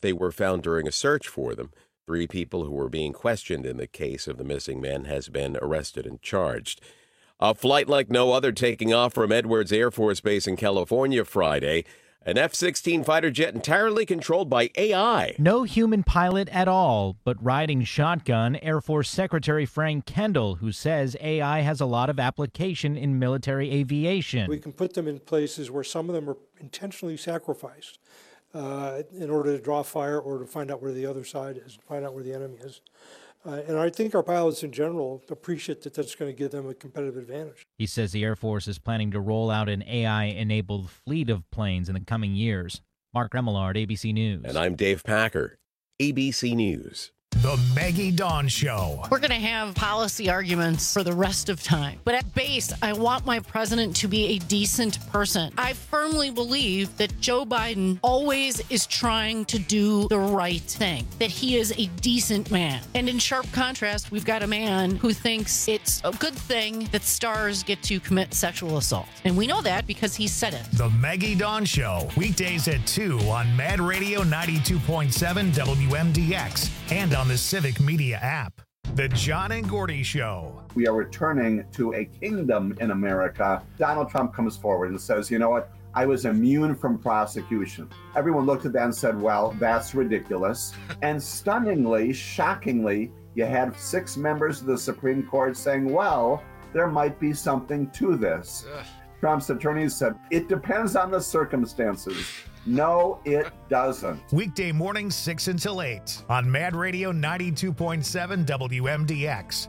that they were found during a search for them. 3 people who were being questioned in the case of the missing men has been arrested and charged. A flight like no other taking off from Edwards Air Force Base in California Friday. An F-16 fighter jet entirely controlled by AI. No human pilot at all, but riding shotgun, Air Force Secretary Frank Kendall, who says AI has a lot of application in military aviation. We can put them in places where some of them are intentionally sacrificed in order to draw fire or to find out where the other side is, find out where the enemy is. And I think our pilots in general appreciate that that's going to give them a competitive advantage. He says the Air Force is planning to roll out an AI-enabled fleet of planes in the coming years. Mark Remillard, ABC News. And I'm Dave Packer, ABC News. The Maggie Dawn Show. We're going to have policy arguments for the rest of time. But at base, I want my president to be a decent person. I firmly believe that Joe Biden always is trying to do the right thing, that he is a decent man. And in sharp contrast, we've got a man who thinks it's a good thing that stars get to commit sexual assault. And we know that because he said it. The Maggie Dawn Show, weekdays at 2 on Mad Radio 92.7 WMDX and on the Civic Media app. The John and Gordy Show. We are returning to a kingdom in America. Donald Trump comes forward and says, you know what? I was immune from prosecution. Everyone looked at that and said, well, that's ridiculous. And stunningly, shockingly, you had 6 members of the Supreme Court saying, well, there might be something to this. Trump's attorneys said, it depends on the circumstances. No, it doesn't. Weekday mornings 6 until 8 on Mad Radio 92.7 WMDX.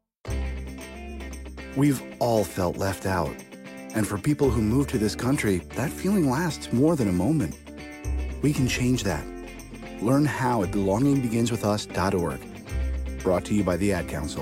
We've all felt left out. And for people who move to this country, that feeling lasts more than a moment. We can change that. Learn how at belongingbeginswithus.org. Brought to you by the Ad Council.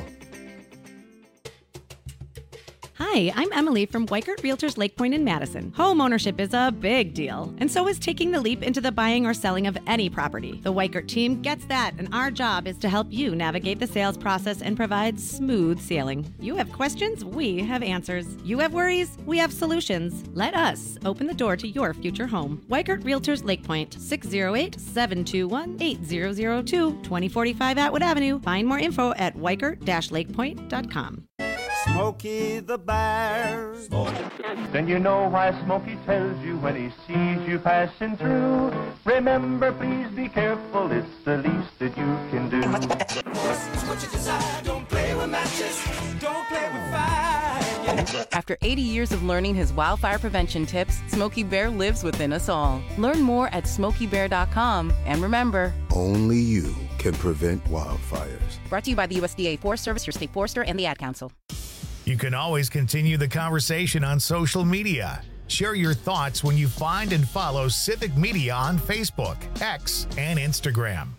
Hi, I'm Emily from Weikert Realtors Lake Point in Madison. Home ownership is a big deal, and so is taking the leap into the buying or selling of any property. The Weikert team gets that, and our job is to help you navigate the sales process and provide smooth sailing. You have questions, we have answers. You have worries, we have solutions. Let us open the door to your future home. Weikert Realtors Lake Point, 608-721-8002, 2045 Atwood Avenue. Find more info at weikert-lakepoint.com. Smokey the Bear. Then you know why Smokey tells you when he sees you passing through. Remember, please be careful, it's the least that you can do. What you desire, don't play with matches, don't play with fire. After 80 years of learning his wildfire prevention tips, Smokey Bear lives within us all. Learn more at SmokeyBear.com. And remember, only you can prevent wildfires. Brought to you by the USDA Forest Service, your state forester, and the Ad Council. You can always continue the conversation on social media. Share your thoughts when you find and follow Civic Media on Facebook, X, and Instagram.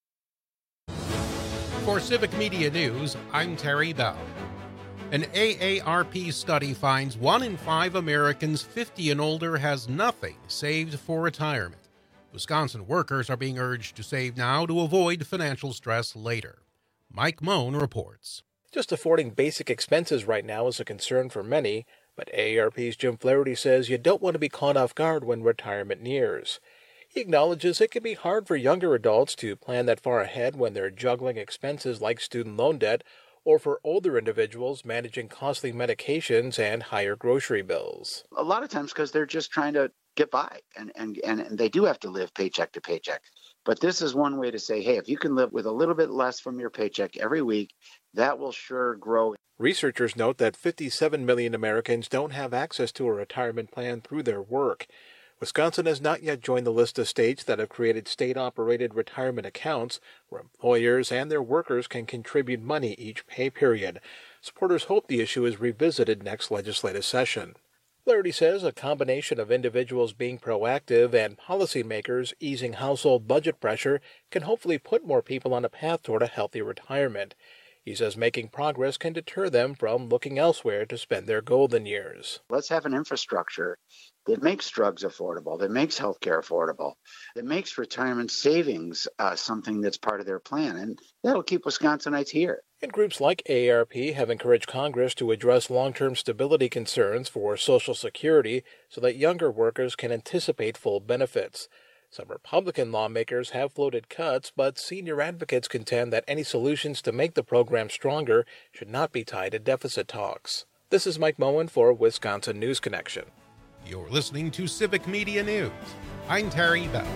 For Civic Media News, I'm Terry Bell. An AARP study finds 1 in 5 Americans 50 and older has nothing saved for retirement. Wisconsin workers are being urged to save now to avoid financial stress later. Mike Moan reports. Just affording basic expenses right now is a concern for many, but AARP's Jim Flaherty says you don't want to be caught off guard when retirement nears. He acknowledges it can be hard for younger adults to plan that far ahead when they're juggling expenses like student loan debt, or for older individuals managing costly medications and higher grocery bills. A lot of times because they're just trying to get by, and they do have to live paycheck to paycheck. But this is one way to say, hey, if you can live with a little bit less from your paycheck every week, that will sure grow. Researchers note that 57 million Americans don't have access to a retirement plan through their work. Wisconsin has not yet joined the list of states that have created state-operated retirement accounts where employers and their workers can contribute money each pay period. Supporters hope the issue is revisited next legislative session. Flaherty says a combination of individuals being proactive and policymakers easing household budget pressure can hopefully put more people on a path toward a healthy retirement. He says making progress can deter them from looking elsewhere to spend their golden years. Let's have an infrastructure that makes drugs affordable, that makes healthcare affordable, that makes retirement savings something that's part of their plan. And that'll keep Wisconsinites here. And groups like AARP have encouraged Congress to address long-term stability concerns for Social Security so that younger workers can anticipate full benefits. Some Republican lawmakers have floated cuts, but senior advocates contend that any solutions to make the program stronger should not be tied to deficit talks. This is Mike Moen for Wisconsin News Connection. You're listening to Civic Media News. I'm Terry Bell.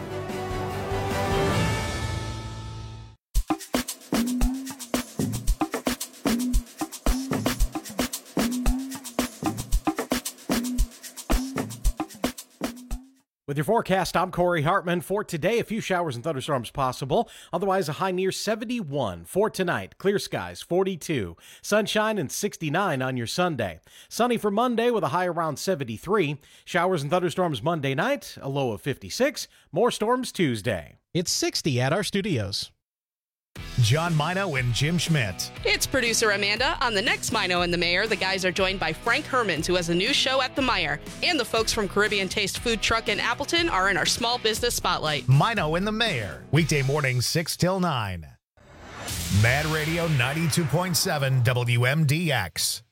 With your forecast, I'm Corey Hartman. For today, a few showers and thunderstorms possible. Otherwise, a high near 71. For tonight, clear skies, 42. Sunshine and 69 on your Sunday. Sunny for Monday with a high around 73. Showers and thunderstorms Monday night, a low of 56. More storms Tuesday. It's 60 at our studios. John Mino and Jim Schmidt. It's producer Amanda. On the next Mino and the Mayor, the guys are joined by Frank Hermans, who has a new show at the Meijer. And the folks from Caribbean Taste Food Truck in Appleton are in our small business spotlight. Mino and the Mayor, weekday mornings 6 till 9. Mad Radio 92.7 WMDX.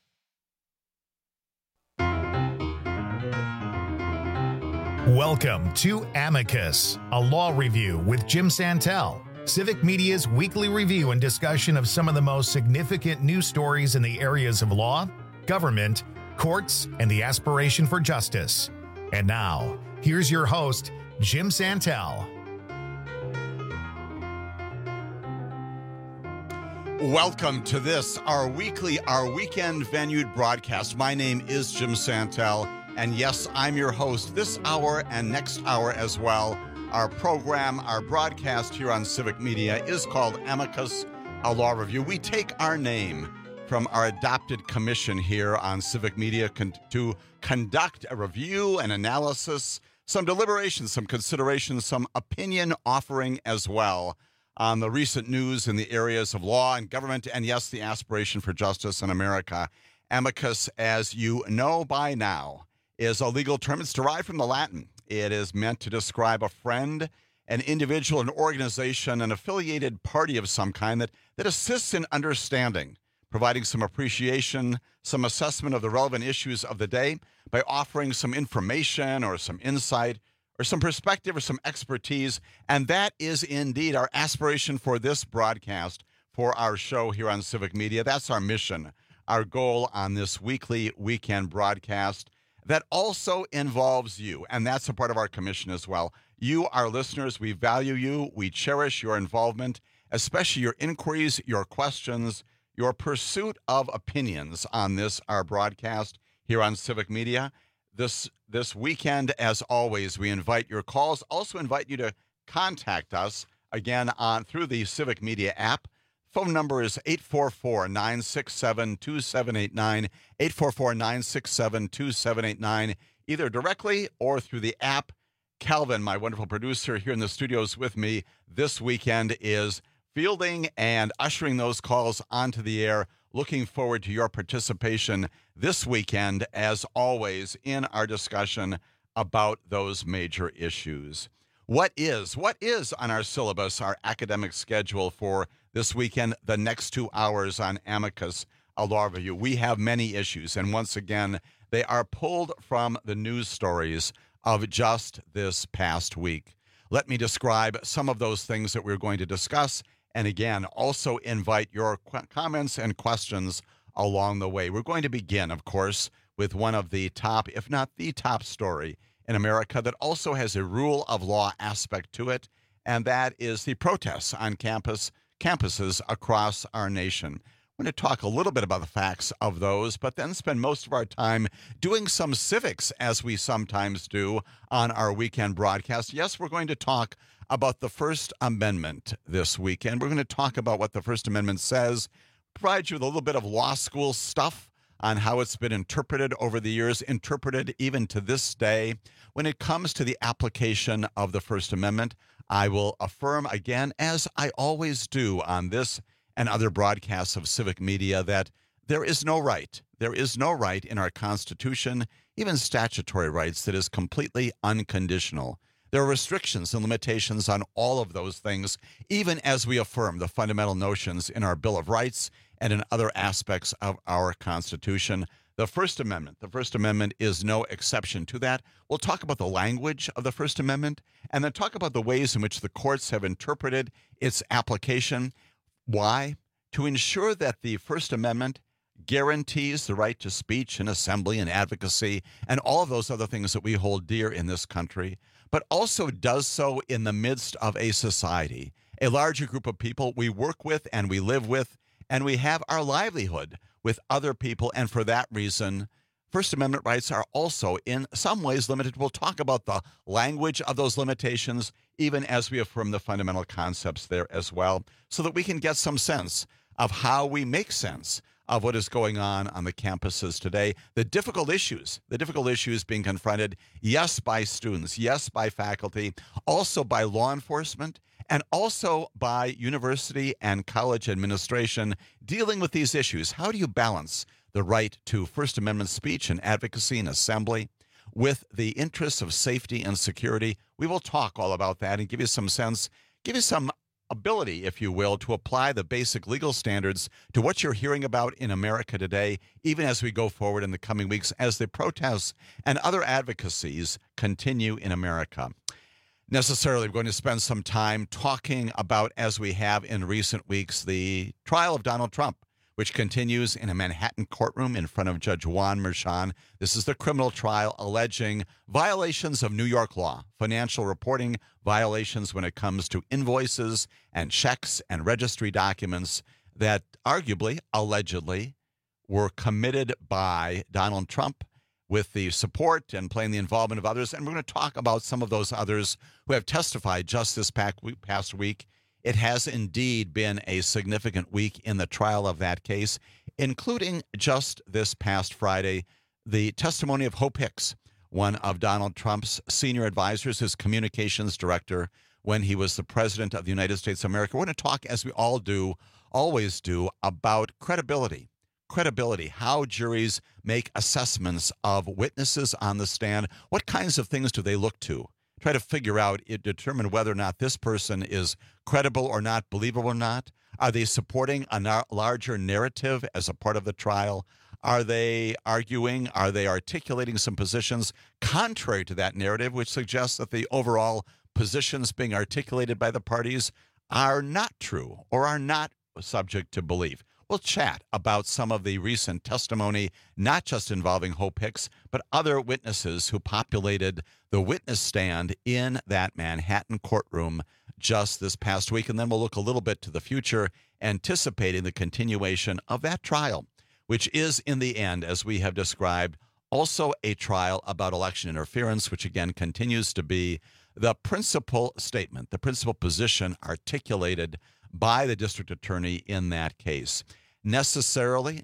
Welcome to Amicus, a law review with Jim Santel. Civic Media's weekly review and discussion of some of the most significant news stories in the areas of law, government, courts, and the aspiration for justice. And now, here's your host, Jim Santel. Welcome to this, our weekend venued broadcast. My name is Jim Santel, and yes, I'm your host this hour and next hour as well. Our program, our broadcast here on Civic Media is called Amicus, a law review. We take our name from our adopted commission here on Civic Media to conduct a review, an analysis, some deliberation, some consideration, some opinion offering as well on the recent news in the areas of law and government, and yes, the aspiration for justice in America. Amicus, as you know by now, is a legal term. It's derived from the Latin. It is meant to describe a friend, an individual, an organization, an affiliated party of some kind that assists in understanding, providing some appreciation, some assessment of the relevant issues of the day by offering some information or some insight or some perspective or some expertise. And that is indeed our aspiration for this broadcast, for our show here on Civic Media. That's our mission, our goal on this weekly weekend broadcast. That also involves you, and that's a part of our commission as well. You, our listeners, we value you. We cherish your involvement, especially your inquiries, your questions, your pursuit of opinions on this, our broadcast here on Civic Media. This weekend, as always, we invite your calls. Also invite you to contact us, again, through the Civic Media app. Phone number is 844-967-2789, 844-967-2789, either directly or through the app. Calvin, my wonderful producer here in the studios with me this weekend, is fielding and ushering those calls onto the air. Looking forward to your participation this weekend, as always, in our discussion about those major issues. What is on our syllabus, our academic schedule for this weekend, the next 2 hours on Amicus, a law review? We have many issues, and once again, they are pulled from the news stories of just this past week. Let me describe some of those things that we're going to discuss, and again, also invite your comments and questions along the way. We're going to begin, of course, with one of the top, if not the top story in America that also has a rule of law aspect to it, and that is the protests on campuses across our nation. We're going to talk a little bit about the facts of those, but then spend most of our time doing some civics, as we sometimes do on our weekend broadcast. Yes, we're going to talk about the First Amendment this weekend. We're going to talk about what the First Amendment says, provide you with a little bit of law school stuff on how it's been interpreted over the years, interpreted even to this day. When it comes to the application of the First Amendment, I will affirm again, as I always do on this and other broadcasts of Civic Media, that there is no right in our Constitution, even statutory rights, that is completely unconditional. There are restrictions and limitations on all of those things, even as we affirm the fundamental notions in our Bill of Rights and in other aspects of our Constitution. the First Amendment. The First Amendment is no exception to that. We'll talk about the language of the First Amendment and then talk about the ways in which the courts have interpreted its application. Why? To ensure that the First Amendment guarantees the right to speech and assembly and advocacy and all of those other things that we hold dear in this country, but also does so in the midst of a society, a larger group of people we work with and we live with, and we have our livelihood with other people. And for that reason, First Amendment rights are also in some ways limited. We'll talk about the language of those limitations, even as we affirm the fundamental concepts there as well, so that we can get some sense of how we make sense of what is going on the campuses today. The difficult issues being confronted, yes, by students, yes, by faculty, also by law enforcement, and also by university and college administration dealing with these issues. How do you balance the right to First Amendment speech and advocacy and assembly with the interests of safety and security? We will talk all about that and give you some sense, give you some ability, if you will, to apply the basic legal standards to what you're hearing about in America today, even as we go forward in the coming weeks as the protests and other advocacies continue in America. Necessarily, we're going to spend some time talking about, as we have in recent weeks, the trial of Donald Trump, which continues in a Manhattan courtroom in front of Judge Juan Merchan. This is the criminal trial alleging violations of New York law, financial reporting violations when it comes to invoices and checks and registry documents that arguably, allegedly, were committed by Donald Trump with the support and playing the involvement of others. And we're going to talk about some of those others who have testified just this past week. It has indeed been a significant week in the trial of that case, including just this past Friday, the testimony of Hope Hicks, one of Donald Trump's senior advisors, his communications director, when he was the president of the United States of America. We're going to talk, as we all do, always do, about credibility. Credibility, how juries make assessments of witnesses on the stand. What kinds of things do they look to? Try to figure out, determine whether or not this person is credible or not, believable or not. Are they supporting a larger narrative as a part of the trial? Are they arguing? Are they articulating some positions contrary to that narrative, which suggests that the overall positions being articulated by the parties are not true or are not subject to belief? We'll chat about some of the recent testimony, not just involving Hope Hicks, but other witnesses who populated the witness stand in that Manhattan courtroom just this past week. And then we'll look a little bit to the future, anticipating the continuation of that trial, which is, in the end, as we have described, also a trial about election interference, which again continues to be the principal statement, the principal position articulated by the district attorney in that case. Necessarily,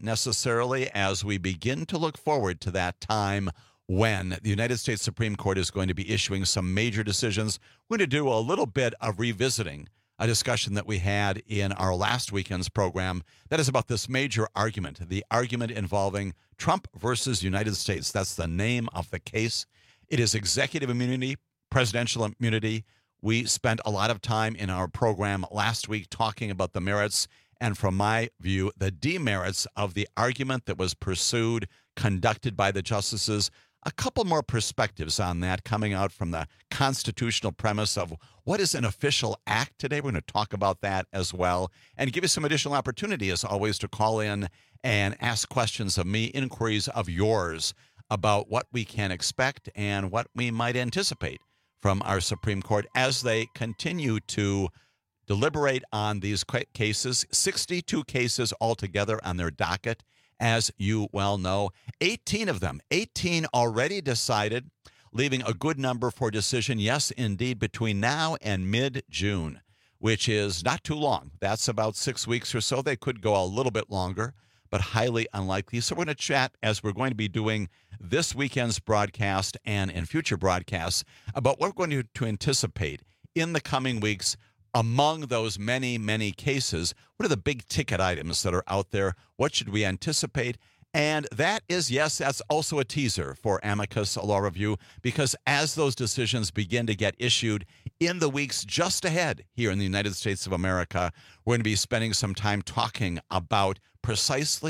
as we begin to look forward to that time when the United States Supreme Court is going to be issuing some major decisions, we're going to do a little bit of revisiting a discussion that we had in our last weekend's program that is about this major argument, the argument involving Trump versus United States. That's the name of the case. It is executive immunity, presidential immunity. We spent a lot of time in our program last week talking about the merits and, from my view, the demerits of the argument that was pursued, conducted by the justices. A couple more perspectives on that coming out from the constitutional premise of what is an official act today. We're going to talk about that as well and give you some additional opportunity, as always, to call in and ask questions of me, inquiries of yours about what we can expect and what we might anticipate from our Supreme Court as they continue to deliberate on these cases. 62 cases altogether on their docket, as you well know. 18 of them, 18 already decided, leaving a good number for decision, yes, indeed, between now and mid-June, which is not too long. That's about 6 weeks or so. They could go a little bit longer, but highly unlikely. So we're going to chat, as we're going to be doing this weekend's broadcast and in future broadcasts, about what we're going to anticipate in the coming weeks among those many, many cases. What are the big ticket items that are out there? What should we anticipate? And that is, yes, that's also a teaser for Amicus Law Review, because as those decisions begin to get issued in the weeks just ahead here in the United States of America, we're going to be spending some time talking about precisely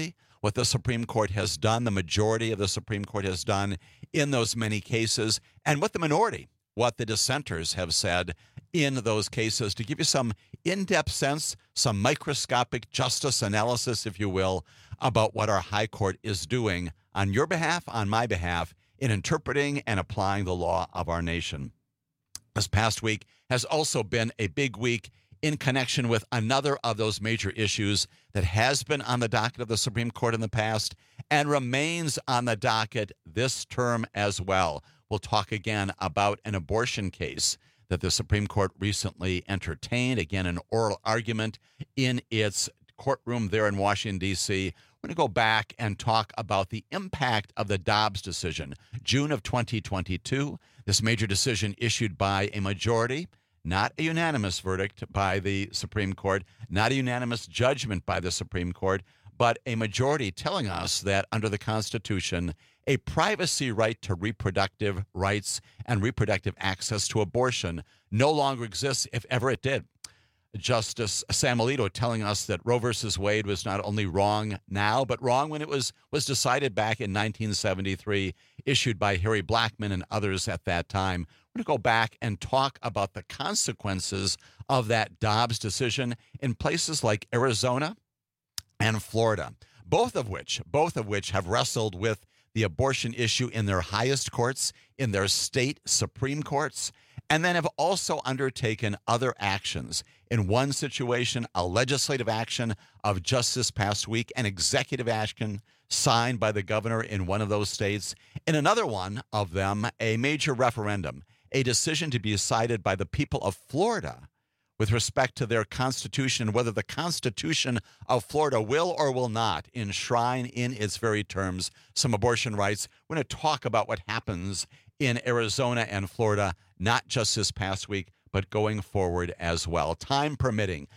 what the Supreme Court has done, the majority of the Supreme Court has done in those many cases, and what the minority, what the dissenters have said in those cases, to give you some in-depth sense, some microscopic justice analysis, if you will, about what our high court is doing on your behalf, on my behalf, in interpreting and applying the law of our nation. This past week has also been a big week in connection with another of those major issues that has been on the docket of the Supreme Court in the past and remains on the docket this term as well. We'll talk again about an abortion case that the Supreme Court recently entertained, again, an oral argument in its courtroom there in Washington, D.C. We're going to go back and talk about the impact of the Dobbs decision, June of 2022, this major decision issued by a majority, not a unanimous verdict by the Supreme Court, not a unanimous judgment by the Supreme Court, but a majority telling us that under the Constitution, a privacy right to reproductive rights and reproductive access to abortion no longer exists, if ever it did. Justice Sam Alito telling us that Roe versus Wade was not only wrong now, but wrong when it was decided back in 1973, issued by Harry Blackmun and others at that time. We're going to go back and talk about the consequences of that Dobbs decision in places like Arizona and Florida, both of which have wrestled with the abortion issue in their highest courts, in their state Supreme Courts, and then have also undertaken other actions. In one situation, a legislative action of just this past week, an executive action signed by the governor in one of those states. In another one of them, a major referendum, a decision to be decided by the people of Florida with respect to their Constitution, whether the Constitution of Florida will or will not enshrine in its very terms some abortion rights. We're going to talk about what happens in Arizona and Florida, not just this past week, but going forward as well. Time permitting,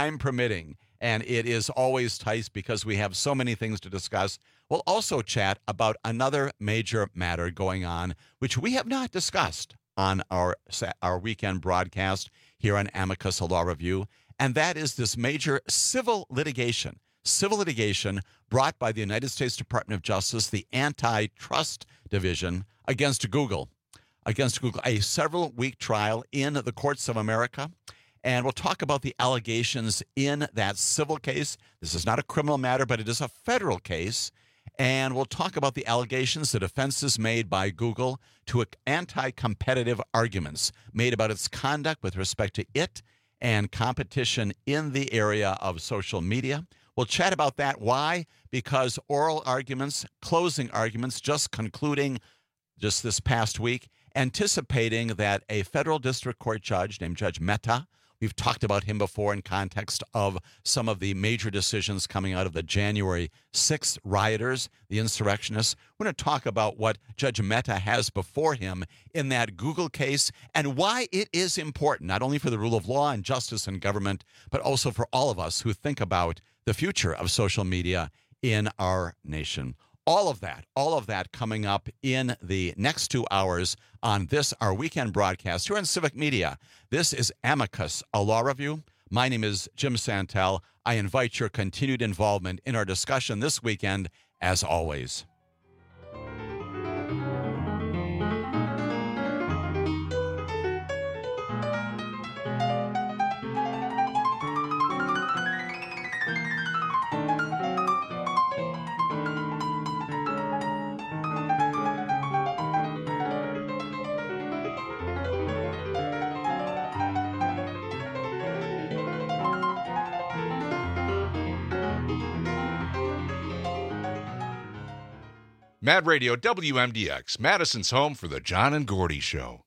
and it is always tight because we have so many things to discuss. We'll also chat about another major matter going on, which we have not discussed on our weekend broadcast here on Amicus, a Law Review, and that is this major civil litigation brought by the United States Department of Justice, the Antitrust Division, against Google, a several-week trial in the courts of America. And we'll talk about the allegations in that civil case. This is not a criminal matter, but it is a federal case. And we'll talk about the allegations, the defenses made by Google to anti-competitive arguments made about its conduct with respect to it and competition in the area of social media. We'll chat about that. Why? Because oral arguments, closing arguments, just concluding just this past week, anticipating that a federal district court judge named Judge Mehta, we've talked about him before in context of some of the major decisions coming out of the January 6th rioters, the insurrectionists. We're going to talk about what Judge Mehta has before him in that Google case and why it is important, not only for the rule of law and justice in government, but also for all of us who think about the future of social media in our nation. All of that coming up in the next 2 hours on this, our weekend broadcast here on Civic Media. This is Amicus, a Law Review. My name is Jim Santel. I invite your continued involvement in our discussion this weekend, as always. Mad Radio WMDX, Madison's home for the John and Gordy Show.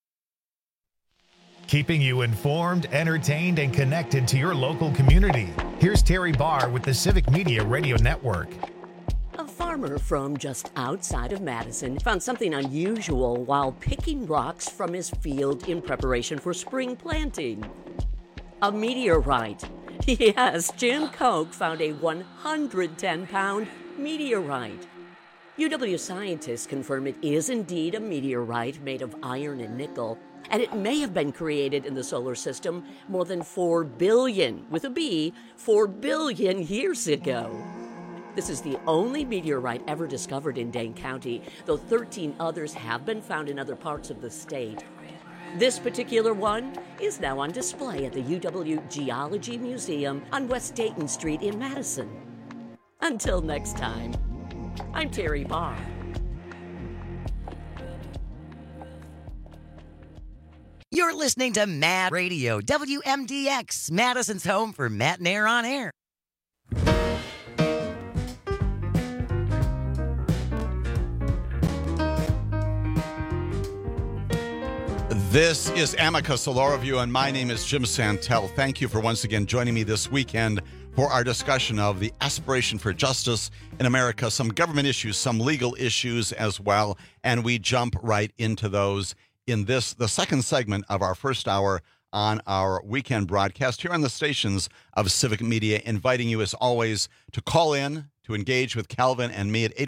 Keeping you informed, entertained, and connected to your local community. Here's Terry Barr with the Civic Media Radio Network. A farmer from just outside of Madison found something unusual while picking rocks from his field in preparation for spring planting. A meteorite. Yes, Jim Koch found a 110-pound meteorite. UW scientists confirm it is indeed a meteorite made of iron and nickel, and it may have been created in the solar system more than 4 billion, with a B, 4 billion years ago. This is the only meteorite ever discovered in Dane County, though 13 others have been found in other parts of the state. This particular one is now on display at the UW Geology Museum on West Dayton Street in Madison. Until next time, I'm Terry Barr. You're listening to Mad Radio, WMDX, Madison's home for Matt and Air on Air. This is Amicus, a law review, and my name is Jim Santel. Thank you for once again joining me this weekend for our discussion of the aspiration for justice in America, some government issues, some legal issues as well, and we jump right into those in the second segment of our first hour on our weekend broadcast here on the stations of Civic Media, inviting you as always to call in, to engage with Calvin and me at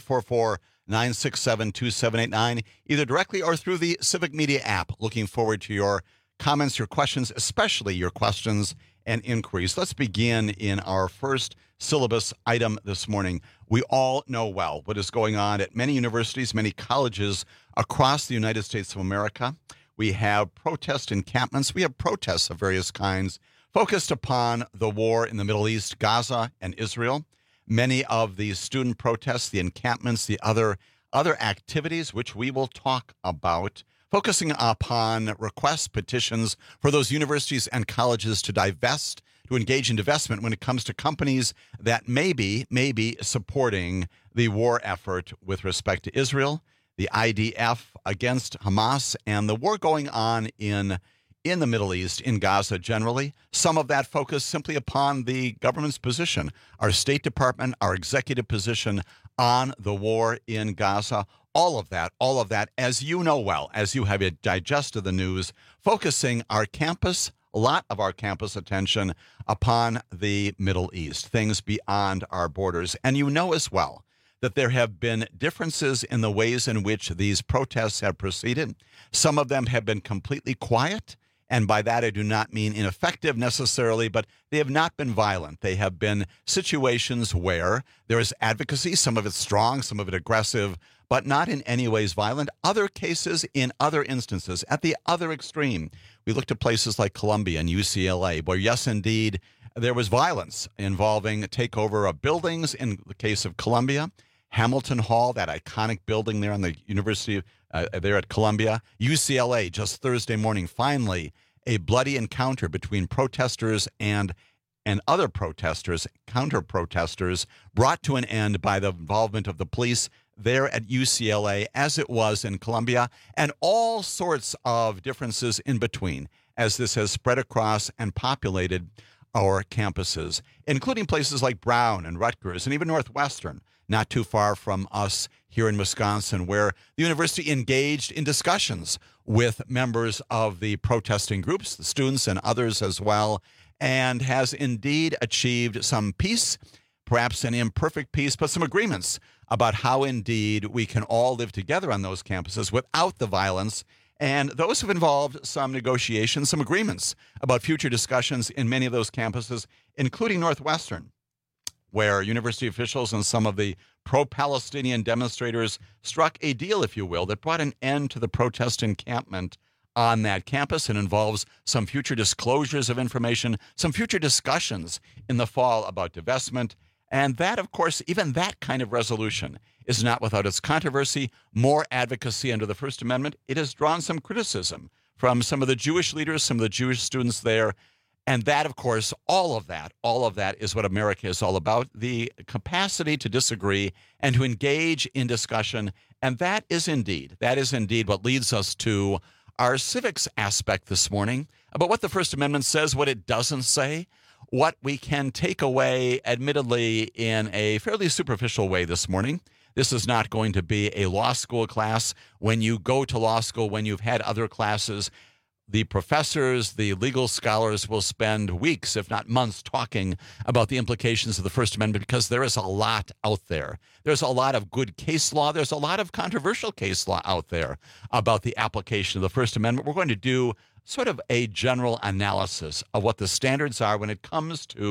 844-967-2789, either directly or through the Civic Media app. Looking forward to your comments, your questions, especially your questions and inquiries. Let's begin in our first syllabus item this morning. We all know well what is going on at many universities, many colleges across the United States of America. We have protest encampments. We have protests of various kinds focused upon the war in the Middle East, Gaza, and Israel. Many of the student protests, the encampments, the other activities, which we will talk about, focusing upon requests, petitions for those universities and colleges to divest, to engage in divestment when it comes to companies that may be supporting the war effort with respect to Israel, the IDF against Hamas, and the war going on in the Middle East, in Gaza generally. Some of that focus simply upon the government's position, our State Department, our executive position on the war in Gaza. All of that, as you know well, as you have digested the news, focusing our campus, a lot of our campus attention upon the Middle East, things beyond our borders. And you know as well that there have been differences in the ways in which these protests have proceeded. Some of them have been completely quiet. And by that, I do not mean ineffective necessarily, but they have not been violent. They have been situations where there is advocacy, some of it strong, some of it aggressive, but not in any ways violent. Other cases, in other instances, at the other extreme, we looked at places like Columbia and UCLA, where yes, indeed, there was violence involving takeover of buildings. In the case of Columbia, Hamilton Hall, that iconic building there on the University there at Columbia. UCLA, just Thursday morning, finally, a bloody encounter between protesters and other protesters, counter-protesters, brought to an end by the involvement of the police there at UCLA, as it was in Columbia, and all sorts of differences in between as this has spread across and populated our campuses, including places like Brown and Rutgers and even Northwestern, not too far from us here in Wisconsin, where the university engaged in discussions with members of the protesting groups, the students and others as well, and has indeed achieved some peace, perhaps an imperfect peace, but some agreements about how indeed we can all live together on those campuses without the violence. And those have involved some negotiations, some agreements about future discussions in many of those campuses, including Northwestern, where university officials and some of the pro-Palestinian demonstrators struck a deal, if you will, that brought an end to the protest encampment on that campus and involves some future disclosures of information, some future discussions in the fall about divestment. And that, of course, even that kind of resolution is not without its controversy, more advocacy under the First Amendment. It has drawn some criticism from some of the Jewish leaders, some of the Jewish students there. And that, of course, all of that is what America is all about, the capacity to disagree and to engage in discussion. And that is indeed what leads us to our civics aspect this morning about what the First Amendment says, what it doesn't say, what we can take away, admittedly, in a fairly superficial way this morning. This is not going to be a law school class. When you go to law school, when you've had other classes, the professors, the legal scholars will spend weeks, if not months, talking about the implications of the First Amendment because there is a lot out there. There's a lot of good case law. There's a lot of controversial case law out there about the application of the First Amendment. We're going to do sort of a general analysis of what the standards are when it comes to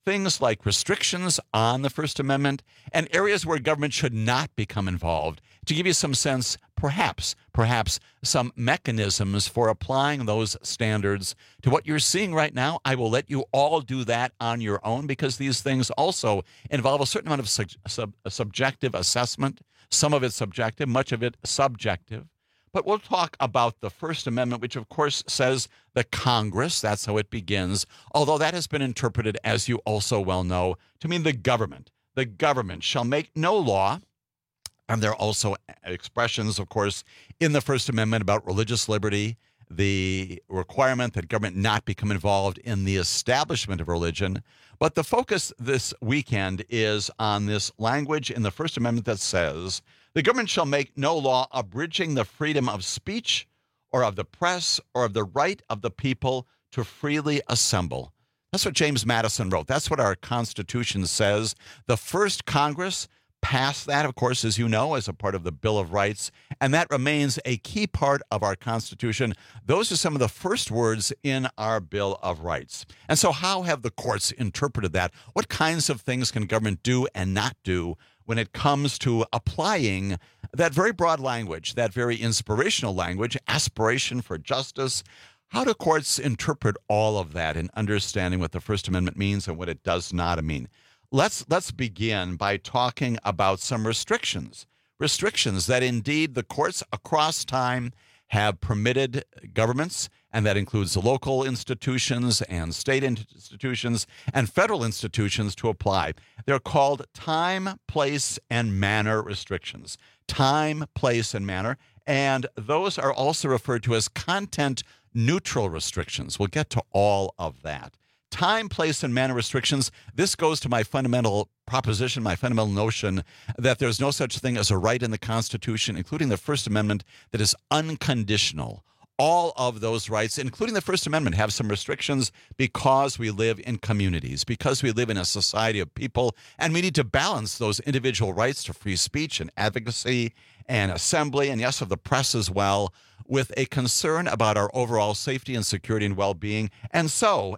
things like restrictions on the First Amendment and areas where government should not become involved, to give you some sense, perhaps some mechanisms for applying those standards to what you're seeing right now. I will let you all do that on your own, because these things also involve a certain amount of subjective assessment. Some of it subjective, much of it subjective. But we'll talk about the First Amendment, which, of course, says the Congress. That's how it begins, although that has been interpreted, as you also well know, to mean the government. The government shall make no law. And there are also expressions, of course, in the First Amendment about religious liberty, the requirement that government not become involved in the establishment of religion. But the focus this weekend is on this language in the First Amendment that says, the government shall make no law abridging the freedom of speech or of the press or of the right of the people to freely assemble. That's what James Madison wrote. That's what our Constitution says. The first Congress passed that, of course, as you know, as a part of the Bill of Rights, and that remains a key part of our Constitution. Those are some of the first words in our Bill of Rights. And so how have the courts interpreted that? What kinds of things can government do and not do when it comes to applying that very broad language, that very inspirational language, aspiration for justice? How do courts interpret all of that in understanding what the First Amendment means and what it does not mean? Let's begin by talking about some restrictions that indeed the courts across time have permitted governments, and that includes the local institutions and state institutions and federal institutions to apply. They're called time, place, and manner restrictions. Time, place, and manner. And those are also referred to as content-neutral restrictions. We'll get to all of that. Time, place, and manner restrictions. This goes to my fundamental proposition, my fundamental notion that there's no such thing as a right in the Constitution, including the First Amendment, that is unconditional. All of those rights, including the First Amendment, have some restrictions because we live in communities, because we live in a society of people, and we need to balance those individual rights to free speech and advocacy and assembly, and yes, of the press as well, with a concern about our overall safety and security and well-being. And so,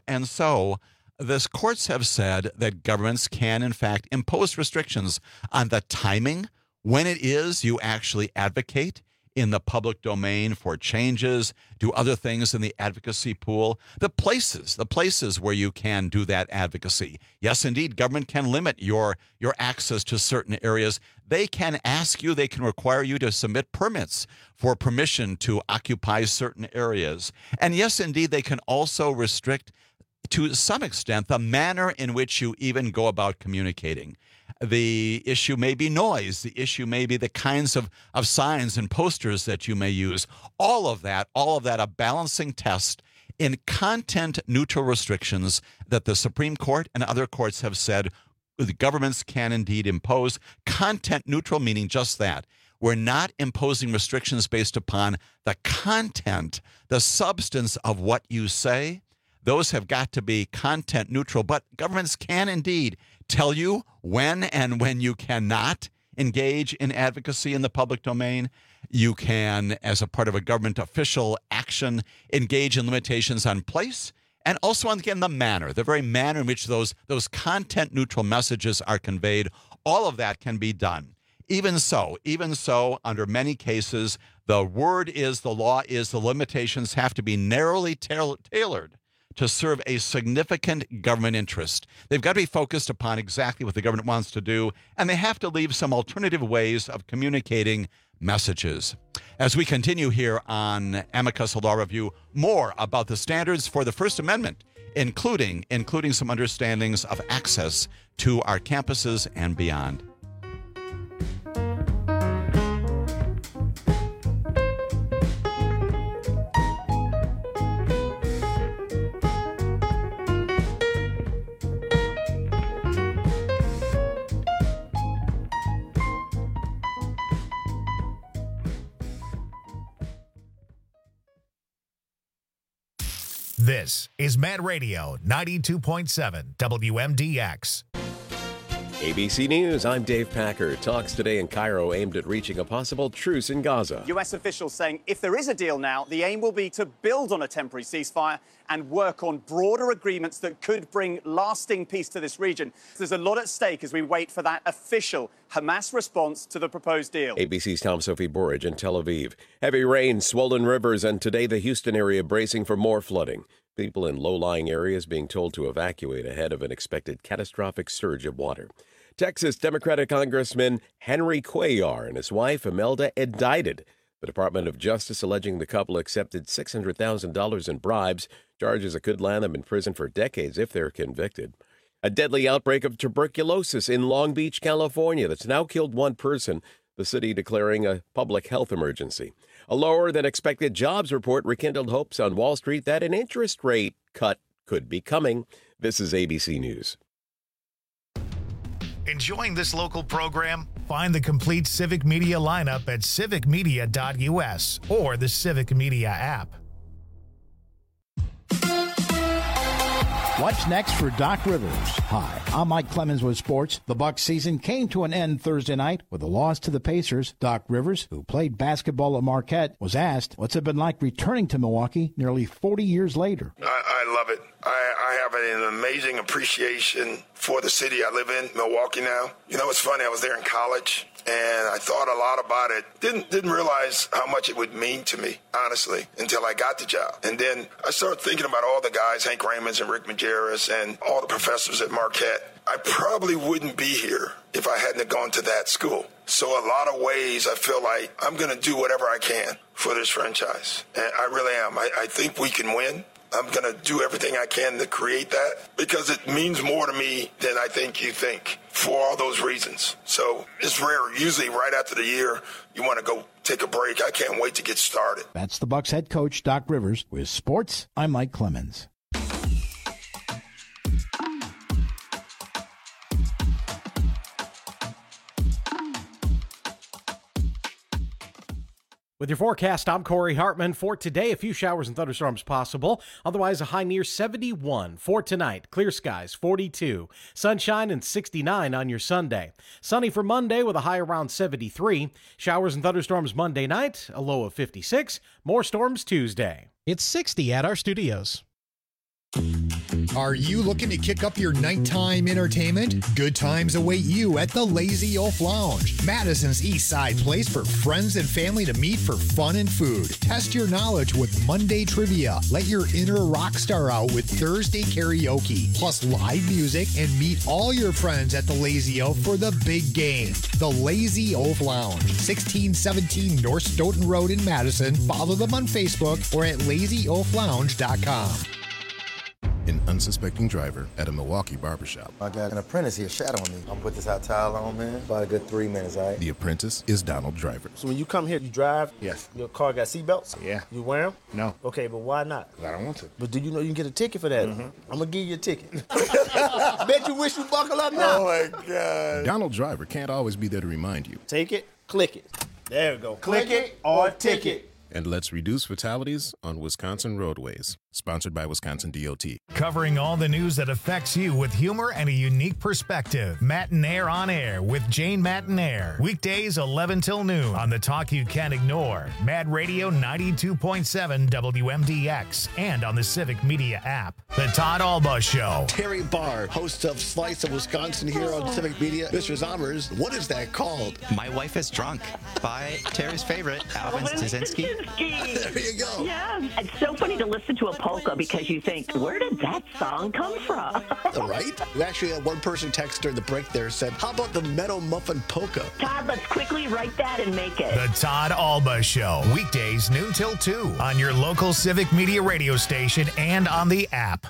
the courts have said that governments can, in fact, impose restrictions on the timing, when it is you actually advocate in the public domain for changes, do other things in the advocacy pool, the places where you can do that advocacy. Yes, indeed, government can limit your access to certain areas. They can ask you, they can require you to submit permits for permission to occupy certain areas. And yes, indeed, they can also restrict, to some extent, the manner in which you even go about communicating. The issue may be noise. The issue may be the kinds of signs and posters that you may use. All of that, a balancing test in content-neutral restrictions that the Supreme Court and other courts have said the governments can indeed impose. Content-neutral meaning just that. We're not imposing restrictions based upon the content, the substance of what you say. Those have got to be content neutral, but governments can indeed tell you when and when you cannot engage in advocacy in the public domain. You can, as a part of a government official action, engage in limitations on place and also on, again, the manner, the very manner in which those content neutral messages are conveyed. All of that can be done. Even so, under many cases, the word is, the law is, the limitations have to be narrowly tailored to serve a significant government interest. They've got to be focused upon exactly what the government wants to do, and they have to leave some alternative ways of communicating messages. As we continue here on Amicus Law Review, more about the standards for the First Amendment, including some understandings of access to our campuses and beyond. This is Mad Radio 92.7 WMDX. ABC News, I'm Dave Packer. Talks today in Cairo aimed at reaching a possible truce in Gaza. U.S. officials saying if there is a deal now, the aim will be to build on a temporary ceasefire and work on broader agreements that could bring lasting peace to this region. There's a lot at stake as we wait for that official Hamas response to the proposed deal. ABC's Tom Sophie Burridge in Tel Aviv. Heavy rain, swollen rivers, and today the Houston area bracing for more flooding. People in low-lying areas being told to evacuate ahead of an expected catastrophic surge of water. Texas Democratic Congressman Henry Cuellar and his wife Imelda indicted. The Department of Justice alleging the couple accepted $600,000 in bribes, charges that could land them in prison for decades if they're convicted. A deadly outbreak of tuberculosis in Long Beach, California, that's now killed one person, the city declaring a public health emergency. A lower than expected jobs report rekindled hopes on Wall Street that an interest rate cut could be coming. This is ABC News. Enjoying this local program? Find the complete Civic Media lineup at civicmedia.us or the Civic Media app. What's next for Doc Rivers? Hi, I'm Mike Clemens with sports. The Bucs season came to an end Thursday night with a loss to the Pacers. Doc Rivers, who played basketball at Marquette, was asked what's it been like returning to Milwaukee nearly 40 years later. I love it. I have an amazing appreciation for the city I live in, Milwaukee now. You know, it's funny, I was there in college, and I thought a lot about it. Didn't realize how much it would mean to me, honestly, until I got the job. And then I started thinking about all the guys, Hank Raymonds and Rick Majerus, and all the professors at Marquette. I probably wouldn't be here if I hadn't gone to that school. So a lot of ways I feel like I'm going to do whatever I can for this franchise. And I really am. I think we can win. I'm going to do everything I can to create that because it means more to me than I think you think for all those reasons. So it's rare. Usually right after the year, you want to go take a break. I can't wait to get started. That's the Bucs head coach, Doc Rivers. With sports, I'm Mike Clemens. With your forecast, I'm Corey Hartman. For today, a few showers and thunderstorms possible. Otherwise, a high near 71. For tonight, clear skies, 42. Sunshine and 69 on your Sunday. Sunny for Monday with a high around 73. Showers and thunderstorms Monday night, a low of 56. More storms Tuesday. It's 60 at our studios. Are you looking to kick up your nighttime entertainment? Good times await you at the Lazy Oaf Lounge, Madison's East Side place for friends and family to meet for fun and food. Test your knowledge with Monday trivia. Let your inner rock star out with Thursday karaoke, plus live music, and meet all your friends at the Lazy Oaf for the big game. The Lazy Oaf Lounge, 1617 North Stoughton Road in Madison. Follow them on Facebook or at lazyoaflounge.com. An unsuspecting driver at a Milwaukee barbershop. I got an apprentice here shadowing me. I'm put this hot towel on, man. About a good 3 minutes, all right? The apprentice is Donald Driver. So when you come here, you drive? Yes. Your car got seatbelts? Yeah. You wear them? No. Okay, but why not? I don't want to. But do you know you can get a ticket for that? Mm-hmm. I'm going to give you a ticket. Bet you wish you buckle up now. Oh, my God. Donald Driver can't always be there to remind you. Take it, click it. There we go. Click it or ticket. And let's reduce fatalities on Wisconsin roadways. Sponsored by Wisconsin DOT. Covering all the news that affects you with humor and a unique perspective. Matt and Air on Air with Jane Matt and Air. Weekdays 11 till noon on the talk you can't ignore. Mad Radio 92.7 WMDX and on the Civic Media app. The Todd Alba Show. Terry Barr, host of Slice of Wisconsin here on Civic Media. Mr. Zommers, what is that called? My Wife is Drunk by Terry's favorite, Alvin Stasinski. There you go. Yeah, it's so funny to listen to a polka because you think, where did that song come from? Right? We actually had one person text during the break there said, how about the Meadow Muffin Polka? Todd, let's quickly write that and make it. The Todd Alba Show. Weekdays noon till 2 on your local Civic Media radio station and on the app.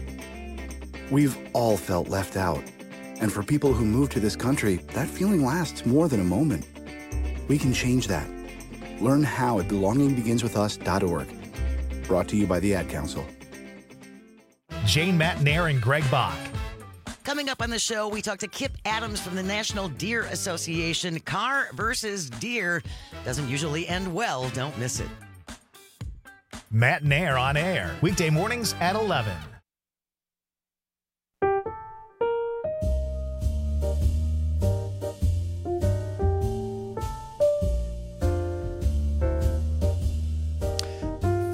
We've all felt left out. And for people who move to this country, that feeling lasts more than a moment. We can change that. Learn how at belongingbeginswithus.org. Brought to you by the Ad Council. Jane Matt and Air and Greg Bach. Coming up on the show, we talk to Kip Adams from the National Deer Association. Car versus deer doesn't usually end well. Don't miss it. Matt and Air on Air. Weekday mornings at 11.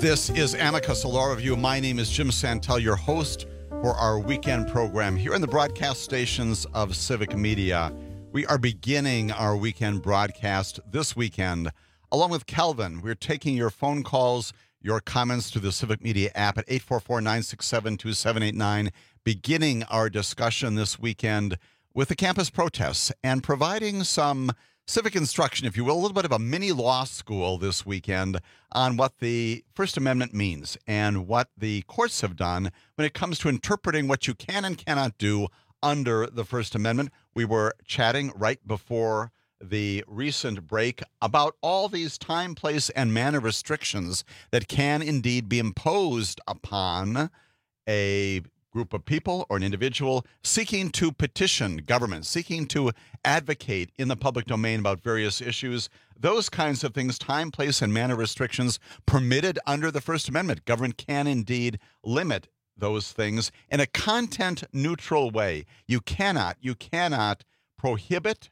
This is Amicus, a law review. My name is Jim Santel, your host for our weekend program here in the broadcast stations of Civic Media. We are beginning our weekend broadcast this weekend. Along with Kelvin, we're taking your phone calls, your comments to the Civic Media app at 844-967-2789, beginning our discussion this weekend with the campus protests and providing some civic instruction, if you will, a little bit of a mini law school this weekend on what the First Amendment means and what the courts have done when it comes to interpreting what you can and cannot do under the First Amendment. We were chatting right before the recent break about all these time, place, and manner restrictions that can indeed be imposed upon a group of people or an individual seeking to petition government, seeking to advocate in the public domain about various issues. Those kinds of things, time, place, and manner restrictions permitted under the First Amendment. Government can indeed limit those things in a content-neutral way. You cannot prohibit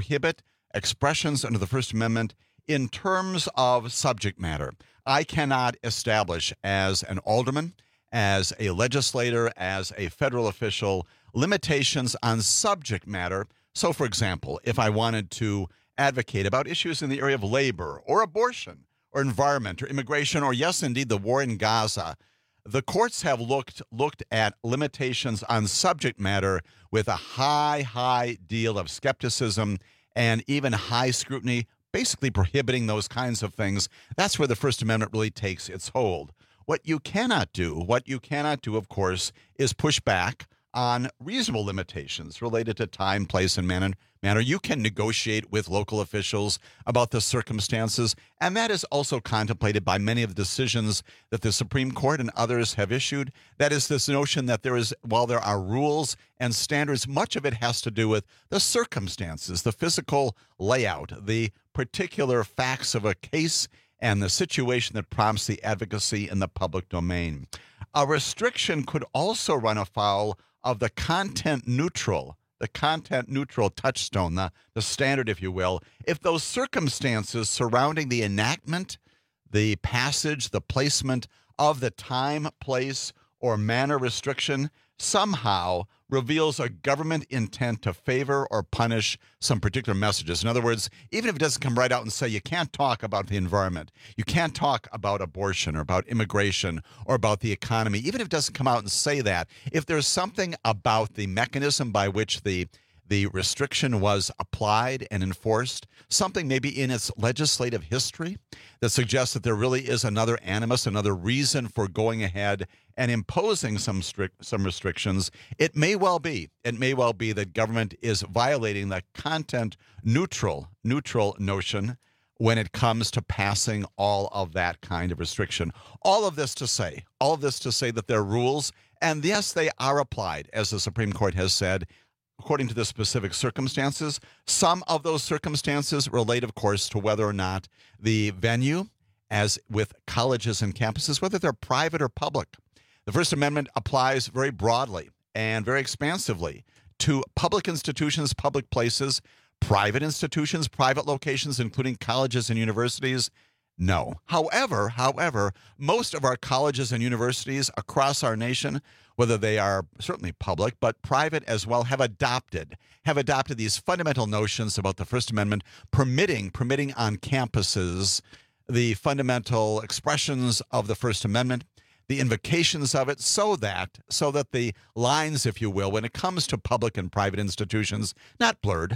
expressions under the First Amendment in terms of subject matter. I cannot establish as an alderman, as a legislator, as a federal official, limitations on subject matter. So, for example, if I wanted to advocate about issues in the area of labor or abortion or environment or immigration or, yes, indeed, the war in Gaza, the courts have looked at limitations on subject matter with a high deal of skepticism and even high scrutiny, basically prohibiting those kinds of things. That's where the First Amendment really takes its hold. What you cannot do, of course, is push back on reasonable limitations related to time, place, and manner. You can negotiate with local officials about the circumstances, and that is also contemplated by many of the decisions that the Supreme Court and others have issued. That is this notion that while there are rules and standards, much of it has to do with the circumstances, the physical layout, the particular facts of a case, and the situation that prompts the advocacy in the public domain. A restriction could also run afoul of the content-neutral touchstone, the standard, if you will, if those circumstances surrounding the enactment, the passage, the placement of the time, place, or manner restriction somehow reveals a government intent to favor or punish some particular messages. In other words, even if it doesn't come right out and say you can't talk about the environment, you can't talk about abortion or about immigration or about the economy, even if it doesn't come out and say that, if there's something about the mechanism by which the restriction was applied and enforced, something maybe in its legislative history that suggests that there really is another animus, another reason for going ahead and imposing some restrictions, it may well be that government is violating the content neutral notion when it comes to passing all of that kind of restriction. All of this to say that there are rules, and yes, they are applied, as the Supreme Court has said, according to the specific circumstances. Some of those circumstances relate, of course, to whether or not the venue, as with colleges and campuses, whether they're private or public. The First Amendment applies very broadly and very expansively to public institutions, public places, private institutions, private locations, including colleges and universities. No. However, most of our colleges and universities across our nation, whether they are certainly public but private as well, have adopted these fundamental notions about the First Amendment, permitting on campuses the fundamental expressions of the First Amendment, the invocations of it, so that the lines, if you will, when it comes to public and private institutions, not blurred,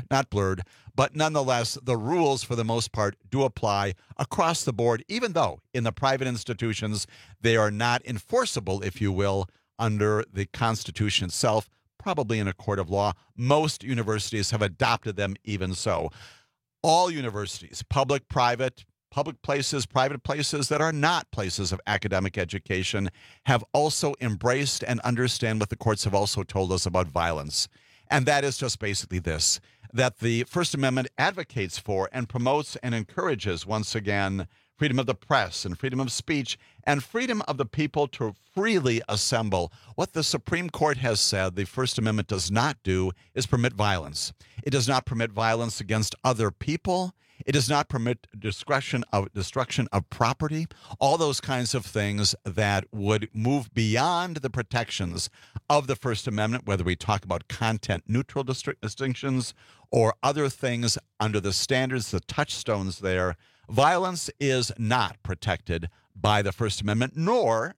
but nonetheless, the rules for the most part do apply across the board, even though in the private institutions, they are not enforceable, if you will, under the Constitution itself, probably in a court of law. Most universities have adopted them even so. All universities, public, private places, private places that are not places of academic education, have also embraced and understand what the courts have also told us about violence. And that is just basically this, that the First Amendment advocates for and promotes and encourages, once again, freedom of the press and freedom of speech and freedom of the people to freely assemble. What the Supreme Court has said the First Amendment does not do is permit violence. It does not permit violence against other people. It does not permit destruction of property, all those kinds of things that would move beyond the protections of the First Amendment, whether we talk about content-neutral distinctions or other things under the standards, the touchstones there. Violence is not protected by the First Amendment, nor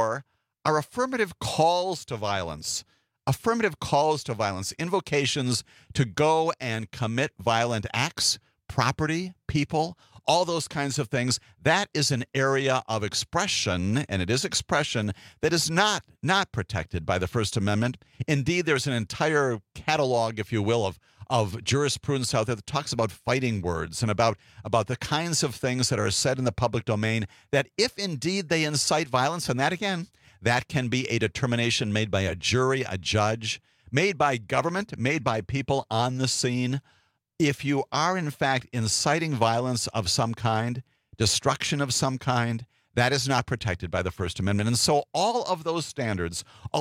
are affirmative calls to violence. Affirmative calls to violence, invocations to go and commit violent acts, property, people, all those kinds of things. That is an area of expression, and it is expression that is not protected by the First Amendment. Indeed, there's an entire catalog, if you will, of jurisprudence out there that talks about fighting words and about the kinds of things that are said in the public domain that if indeed they incite violence, and that again, that can be a determination made by a jury, a judge, made by government, made by people on the scene. If you are, in fact, inciting violence of some kind, destruction of some kind, that is not protected by the First Amendment. And so all of those standards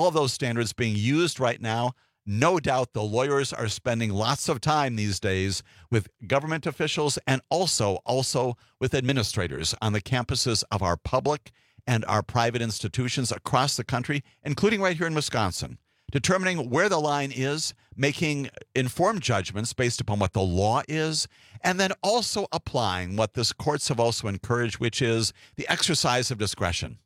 being used right now, no doubt the lawyers are spending lots of time these days with government officials and also with administrators on the campuses of our public and our private institutions across the country, including right here in Wisconsin, determining where the line is, making informed judgments based upon what the law is, and then also applying what the courts have also encouraged, which is the exercise of discretion.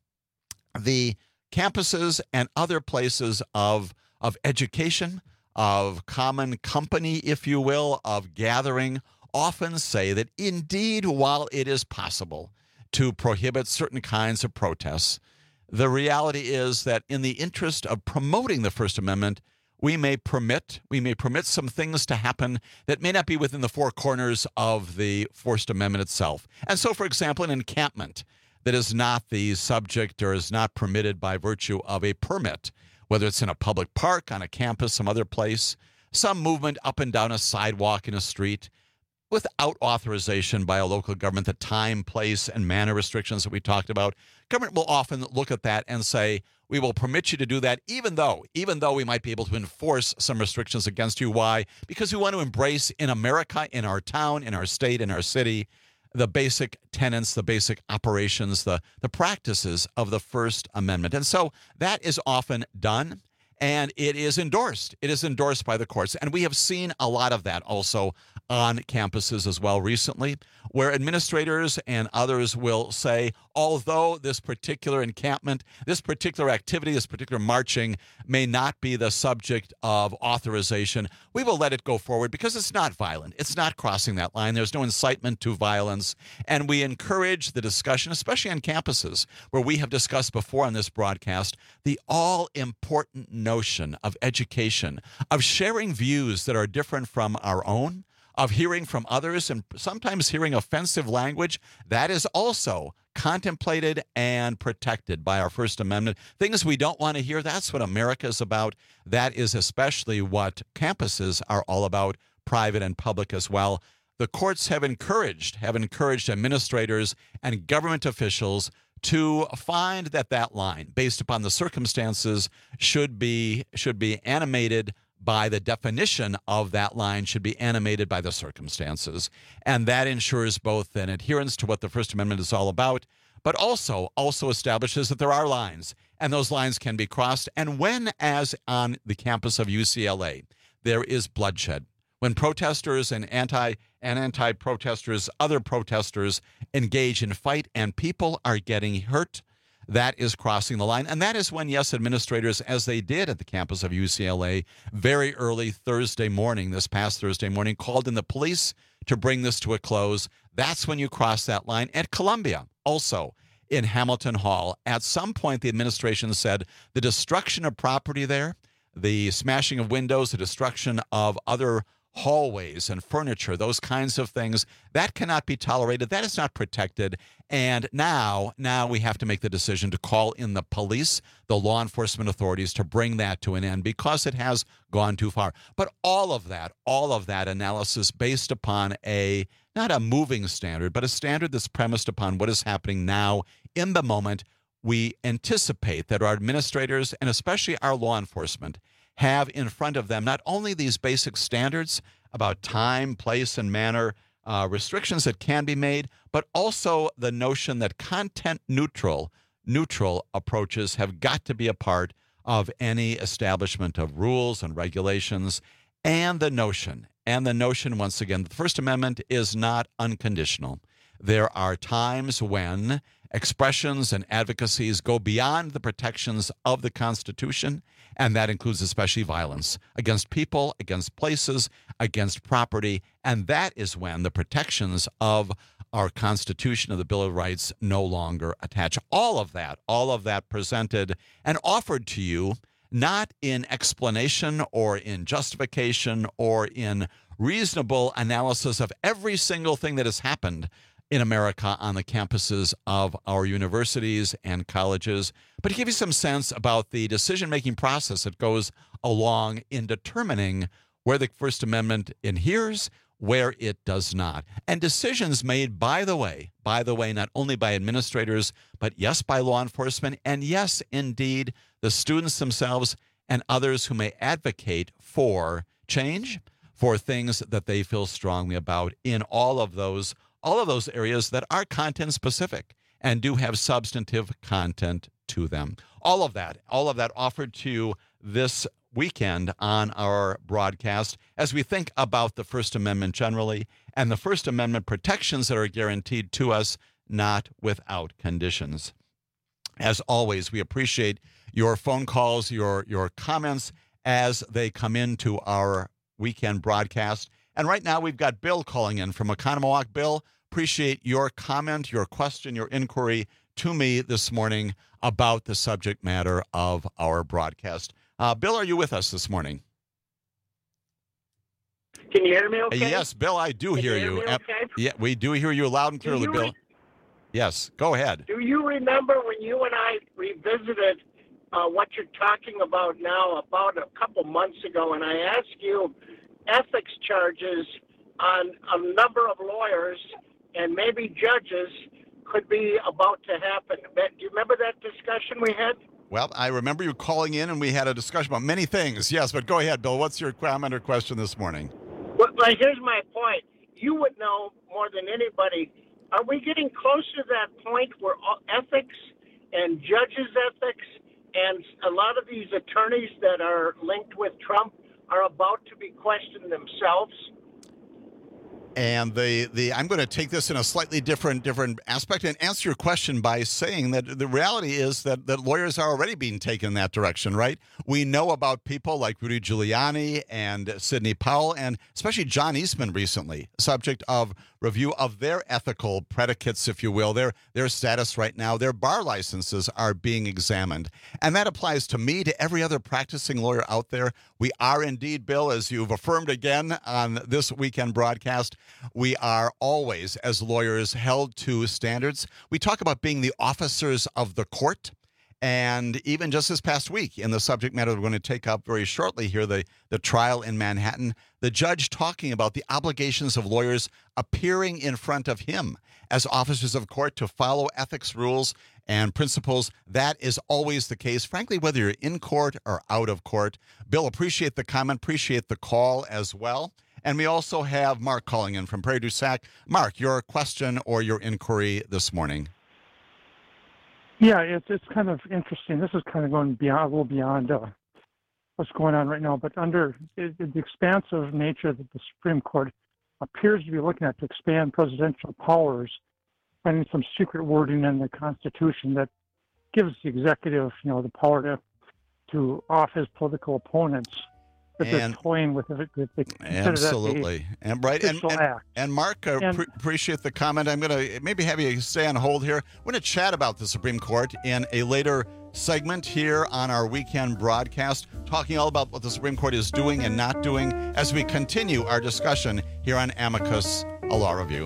The campuses and other places of education, of common company, if you will, of gathering, often say that indeed, while it is possible to prohibit certain kinds of protests, the reality is that in the interest of promoting the First Amendment, we may permit some things to happen that may not be within the four corners of the First Amendment itself. And so, for example, an encampment that is not the subject or is not permitted by virtue of a permit, whether it's in a public park, on a campus, some other place, some movement up and down a sidewalk in a street, without authorization by a local government, the time, place, and manner restrictions that we talked about, government will often look at that and say, we will permit you to do that, even though we might be able to enforce some restrictions against you. Why? Because we want to embrace in America, in our town, in our state, in our city, the basic tenets, the basic operations, the practices of the First Amendment. And so that is often done, and it is endorsed. It is endorsed by the courts. And we have seen a lot of that also on campuses as well recently, where administrators and others will say, although this particular encampment, this particular activity, this particular marching may not be the subject of authorization, we will let it go forward because it's not violent. It's not crossing that line. There's no incitement to violence. And we encourage the discussion, especially on campuses, where we have discussed before on this broadcast, the all-important notion of education, of sharing views that are different from our own, of hearing from others, and sometimes hearing offensive language. That is also contemplated and protected by our First Amendment. Things we don't want to hear, that's what America is about. That is especially what campuses are all about, private and public as well. The courts have encouraged administrators and government officials to find that line, based upon the circumstances, should be animated by the definition of that line, should be animated by the circumstances. And that ensures both an adherence to what the First Amendment is all about, but also establishes that there are lines, and those lines can be crossed. And when, as on the campus of UCLA, there is bloodshed, when protesters and anti-protesters, other protesters engage in fight and people are getting hurt, that is crossing the line. And that is when, yes, administrators, as they did at the campus of UCLA, very early this past Thursday morning, called in the police to bring this to a close. That's when you cross that line. At Columbia, also in Hamilton Hall, at some point the administration said the destruction of property there, the smashing of windows, the destruction of other hallways and furniture, those kinds of things, that cannot be tolerated. That is not protected. And now we have to make the decision to call in the police, the law enforcement authorities, to bring that to an end because it has gone too far. But all of that analysis based upon not a moving standard, but a standard that's premised upon what is happening now in the moment. We anticipate that our administrators and especially our law enforcement have in front of them not only these basic standards about time, place, and manner, restrictions that can be made, but also the notion that content neutral approaches have got to be a part of any establishment of rules and regulations, and the notion, once again, the First Amendment is not unconditional. There are times when expressions and advocacies go beyond the protections of the Constitution, and that includes especially violence against people, against places, against property, and that is when the protections of our Constitution, of the Bill of Rights, no longer attach. All of that presented and offered to you, not in explanation or in justification or in reasonable analysis of every single thing that has happened in America on the campuses of our universities and colleges, but to give you some sense about the decision-making process that goes along in determining where the First Amendment adheres, where it does not. And decisions made, by the way, not only by administrators, but yes, by law enforcement, and yes, indeed, the students themselves and others who may advocate for change, for things that they feel strongly about in all of those areas that are content specific and do have substantive content to them. All of that offered to you this weekend on our broadcast as we think about the First Amendment generally and the First Amendment protections that are guaranteed to us, not without conditions. As always, we appreciate your phone calls, your comments as they come into our weekend broadcast. And right now we've got Bill calling in from Oconomowoc. Bill, appreciate your comment, your question, your inquiry to me this morning about the subject matter of our broadcast. Bill, are you with us this morning? Can you hear me okay? Yes, Bill, I do hear you. Okay? Yeah, we do hear you loud and clearly, Bill. Yes, go ahead. Do you remember when you and I revisited what you're talking about now about a couple months ago, and I asked you ethics charges on a number of lawyers and maybe judges could be about to happen? Do you remember that discussion we had? Well, I remember you calling in, and we had a discussion about many things. Yes, but go ahead, Bill. What's your comment or question this morning? Well, here's my point. You would know more than anybody. Are we getting close to that point where ethics and judges' ethics and a lot of these attorneys that are linked with Trump are about to be questioned themselves? And I'm going to take this in a slightly different aspect and answer your question by saying that the reality is that lawyers are already being taken in that direction, right? We know about people like Rudy Giuliani and Sidney Powell and especially John Eastman recently, subject of review of their ethical predicates, if you will, their status right now. Their bar licenses are being examined. And that applies to me, to every other practicing lawyer out there. We are indeed, Bill, as you've affirmed again on this weekend broadcast, we are always, as lawyers, held to standards. We talk about being the officers of the court. And even just this past week, in the subject matter we're going to take up very shortly here, the trial in Manhattan, the judge talking about the obligations of lawyers appearing in front of him as officers of court to follow ethics rules and principles. That is always the case, frankly, whether you're in court or out of court. Bill, appreciate the comment, appreciate the call as well. And we also have Mark calling in from Prairie du Sac. Mark, your question or your inquiry this morning. Yeah, it's kind of interesting. This is kind of going beyond, a little beyond what's going on right now. But under the expansive nature that the Supreme Court appears to be looking at to expand presidential powers, finding some secret wording in the Constitution that gives the executive, the power to off his political opponents. They're toying with it. Absolutely. And right. And Mark, appreciate the comment. I'm going to maybe have you stay on hold here. We're going to chat about the Supreme Court in a later segment here on our weekend broadcast, talking all about what the Supreme Court is doing and not doing as we continue our discussion here on Amicus, a Law Review.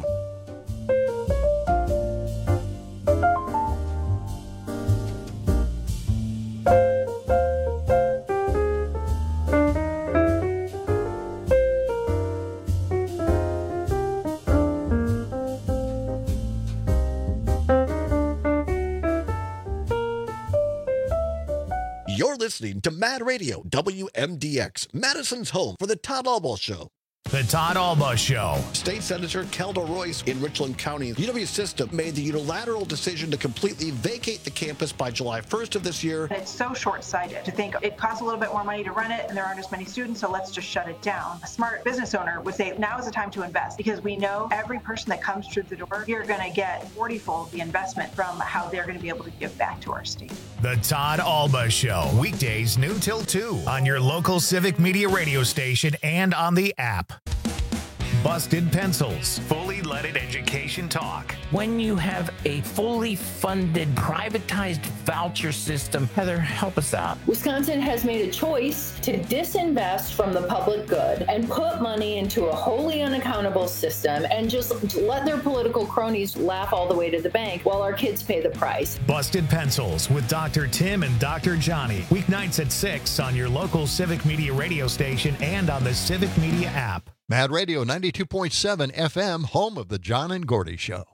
Listening to Mad Radio, WMDX, Madison's home for the Todd Albaugh Show. The Todd Alba Show. State Senator Kelda Royce in Richland County. UW System made the unilateral decision to completely vacate the campus by July 1st of this year. It's so short-sighted to think it costs a little bit more money to run it and there aren't as many students, so let's just shut it down. A smart business owner would say now is the time to invest because we know every person that comes through the door, you're going to get 40-fold the investment from how they're going to be able to give back to our state. The Todd Alba Show. Weekdays noon till 2 on your local Civic Media radio station and on the app. Busted Pencils. Fully leaded education talk. When you have a fully funded, privatized voucher system, Heather, help us out. Wisconsin has made a choice to disinvest from the public good and put money into a wholly unaccountable system and just let their political cronies laugh all the way to the bank while our kids pay the price. Busted Pencils with Dr. Tim and Dr. Johnny. Weeknights at 6 on your local Civic Media radio station and on the Civic Media app. Mad Radio 92.7 FM, home of the John and Gordy Show.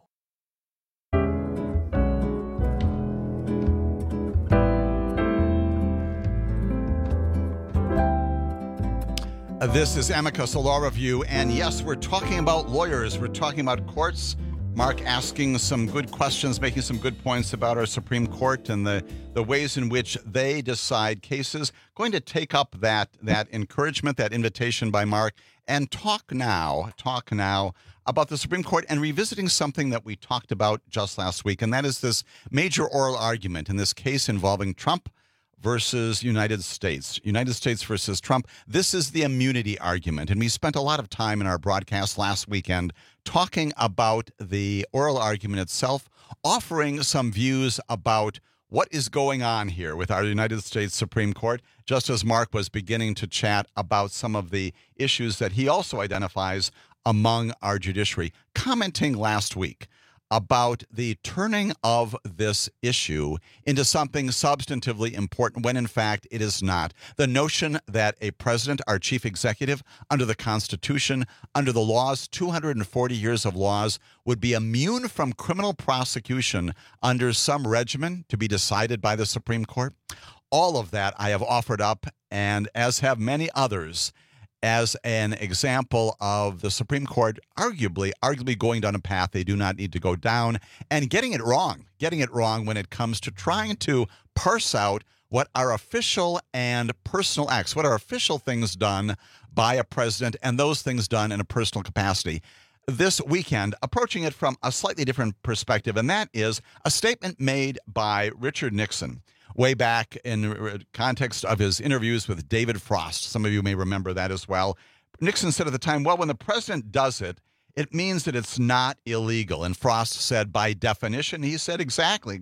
This is Amicus, a law review, and yes, we're talking about lawyers. We're talking about courts. Mark asking some good questions, making some good points about our Supreme Court and the ways in which they decide cases. Going to take up that encouragement, that invitation by Mark, and talk now about the Supreme Court and revisiting something that we talked about just last week, and that is this major oral argument in this case involving Trump versus United States versus Trump. This is the immunity argument, and we spent a lot of time in our broadcast last weekend talking about the oral argument itself, offering some views about what is going on here with our United States Supreme Court, just as Mark was beginning to chat about some of the issues that he also identifies among our judiciary, commenting last week about the turning of this issue into something substantively important when in fact it is not. The notion that a president, our chief executive, under the Constitution, under the laws, 240 years of laws, would be immune from criminal prosecution under some regimen to be decided by the Supreme Court. All of that I have offered up, and as have many others, as an example of the Supreme Court arguably going down a path they do not need to go down and getting it wrong when it comes to trying to parse out what are official and personal acts, what are official things done by a president and those things done in a personal capacity. This weekend, approaching it from a slightly different perspective, and that is a statement made by Richard Nixon way back in context of his interviews with David Frost. Some of you may remember that as well. Nixon said at the time, well, when the president does it, it means that it's not illegal. And Frost said, by definition, he said, exactly.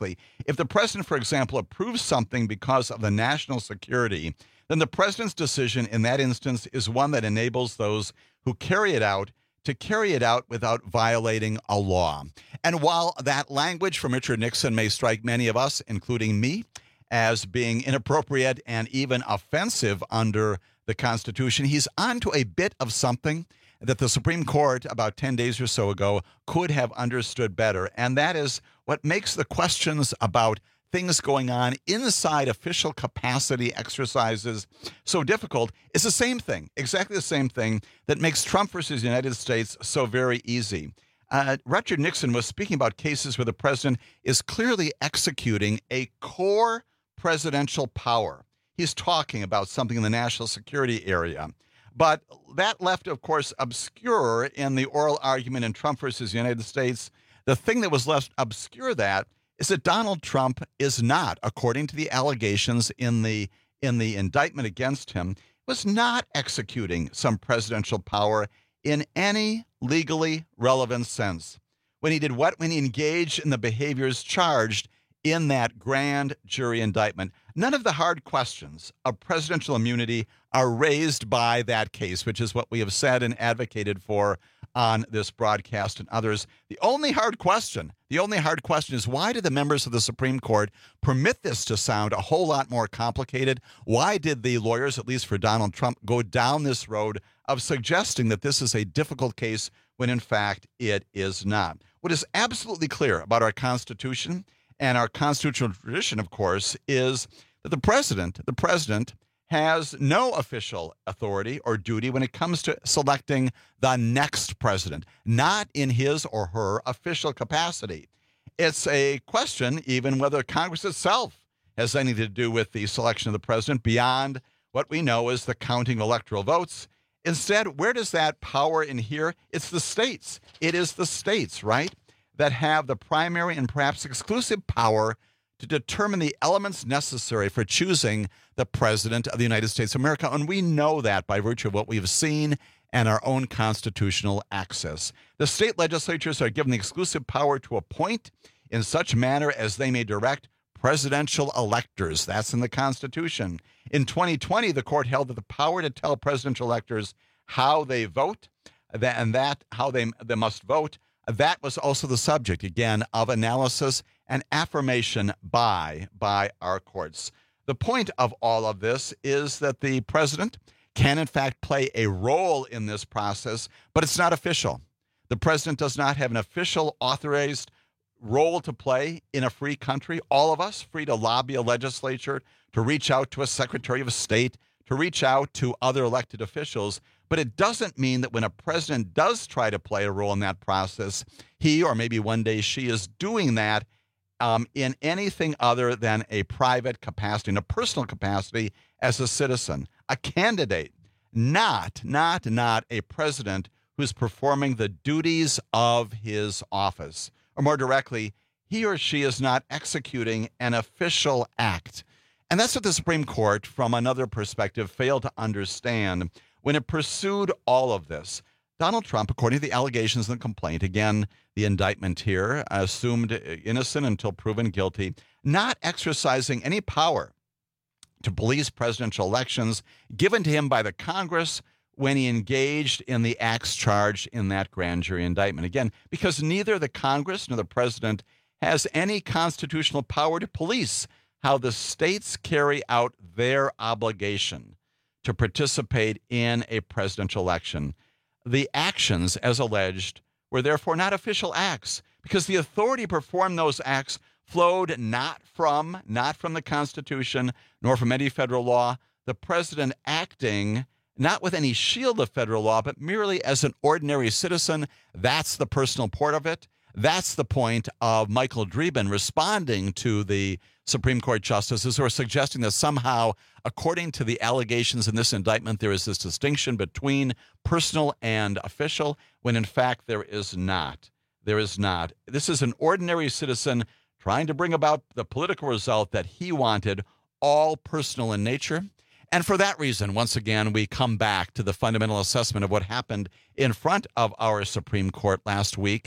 If the president, for example, approves something because of the national security, then the president's decision in that instance is one that enables those who carry it out to carry it out without violating a law. And while that language from Richard Nixon may strike many of us, including me, as being inappropriate and even offensive under the Constitution, he's onto a bit of something that the Supreme Court about 10 days or so ago could have understood better. And that is what makes the questions about things going on inside official capacity exercises so difficult is the same thing, exactly the same thing that makes Trump versus the United States so very easy. Richard Nixon was speaking about cases where the president is clearly executing a core presidential power. He's talking about something in the national security area. But that left, of course, obscure in the oral argument in Trump versus the United States. The thing that was left obscure is that Donald Trump is not, according to the allegations in the indictment against him, was not executing some presidential power in any legally relevant sense. When he did what? When he engaged in the behaviors charged in that grand jury indictment. None of the hard questions of presidential immunity are raised by that case, which is what we have said and advocated for on this broadcast and others. The only hard question is, why did the members of the Supreme Court permit this to sound a whole lot more complicated? Why did the lawyers, at least for Donald Trump, go down this road of suggesting that this is a difficult case when in fact it is not? What is absolutely clear about our Constitution and our constitutional tradition, of course, is that the president has no official authority or duty when it comes to selecting the next president, not in his or her official capacity. It's a question even whether Congress itself has anything to do with the selection of the president beyond what we know as the counting electoral votes. Instead, where does that power inhere? It's the states. It is the states, right, that have the primary and perhaps exclusive power to determine the elements necessary for choosing the president of the United States of America. And we know that by virtue of what we've seen and our own constitutional access. The state legislatures are given the exclusive power to appoint in such manner as they may direct presidential electors. That's in the Constitution. In 2020, the court held that the power to tell presidential electors how they vote and how they must vote, that was also the subject, again, of analysis and affirmation by our courts. The point of all of this is that the president can, in fact, play a role in this process, but it's not official. The president does not have an official authorized role to play in a free country. All of us free to lobby a legislature, to reach out to a secretary of state, to reach out to other elected officials. But it doesn't mean that when a president does try to play a role in that process, he or maybe one day she is doing that in anything other than a private capacity, in a personal capacity as a citizen, a candidate, not a president who's performing the duties of his office. Or more directly, he or she is not executing an official act. And that's what the Supreme Court, from another perspective, failed to understand when it pursued all of this. Donald Trump, according to the allegations in the complaint, again, the indictment here, assumed innocent until proven guilty, not exercising any power to police presidential elections given to him by the Congress when he engaged in the acts charged in that grand jury indictment. Again, because neither the Congress nor the president has any constitutional power to police how the states carry out their obligation to participate in a presidential election. The actions, as alleged, were therefore not official acts because the authority to perform those acts flowed not from the Constitution nor from any federal law. The president acting not with any shield of federal law, but merely as an ordinary citizen. That's the personal part of it. That's the point of Michael Dreeben responding to the Supreme Court justices who are suggesting that somehow, according to the allegations in this indictment, there is this distinction between personal and official, when in fact there is not. There is not. This is an ordinary citizen trying to bring about the political result that he wanted, all personal in nature. And for that reason, once again, we come back to the fundamental assessment of what happened in front of our Supreme Court last week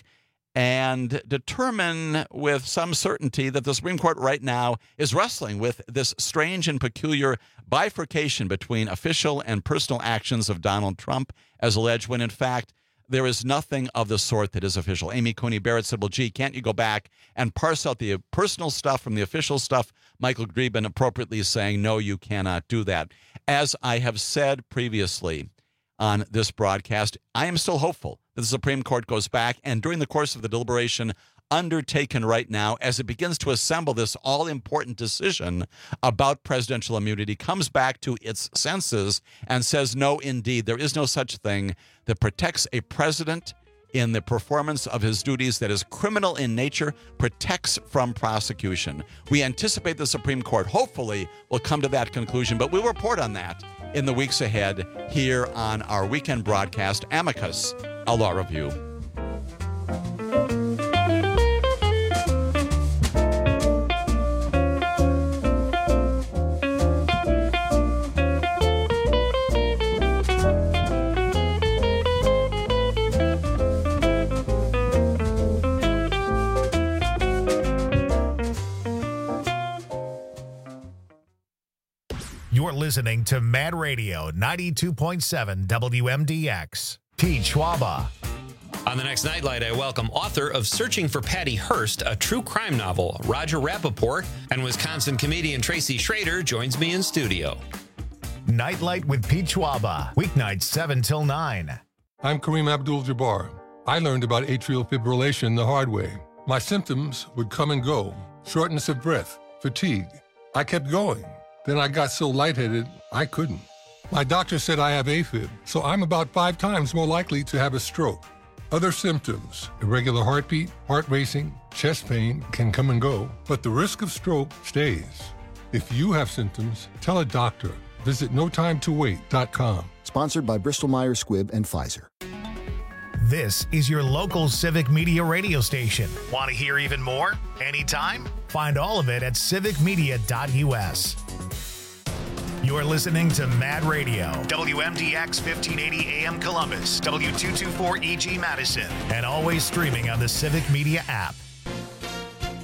and determine with some certainty that the Supreme Court right now is wrestling with this strange and peculiar bifurcation between official and personal actions of Donald Trump, as alleged, when in fact there is nothing of the sort that is official. Amy Coney Barrett said, well, gee, can't you go back and parse out the personal stuff from the official stuff? Michael Dreeben appropriately saying, no, you cannot do that. As I have said previously on this broadcast, I am still hopeful that the Supreme Court goes back and during the course of the deliberation undertaken right now, as it begins to assemble this all-important decision about presidential immunity, comes back to its senses and says, no, indeed, there is no such thing that protects a president in the performance of his duties that is criminal in nature, protects from prosecution. We anticipate the Supreme Court, hopefully, will come to that conclusion, but we'll report on that in the weeks ahead here on our weekend broadcast, Amicus, a Law Review. You're listening to Mad Radio 92.7 WMDX. Pete Schwaba. On the next Nightlight, I welcome author of Searching for Patty Hearst, a true crime novel, Roger Rappaport, and Wisconsin comedian Tracy Schrader joins me in studio. Nightlight with Pete Schwaba, weeknights 7 till 9. I'm Kareem Abdul-Jabbar. I learned about atrial fibrillation the hard way. My symptoms would come and go: shortness of breath, fatigue. I kept going. Then I got so lightheaded, I couldn't. My doctor said I have AFib, so I'm about 5 times more likely to have a stroke. Other symptoms, irregular heartbeat, heart racing, chest pain can come and go, but the risk of stroke stays. If you have symptoms, tell a doctor. Visit notimetowait.com. Sponsored by Bristol-Myers Squibb and Pfizer. This is your local Civic Media radio station. Want to hear even more? Anytime? Find all of it at civicmedia.us. You're listening to Mad Radio, WMDX 1580 AM Columbus, W224 EG Madison, and always streaming on the Civic Media app.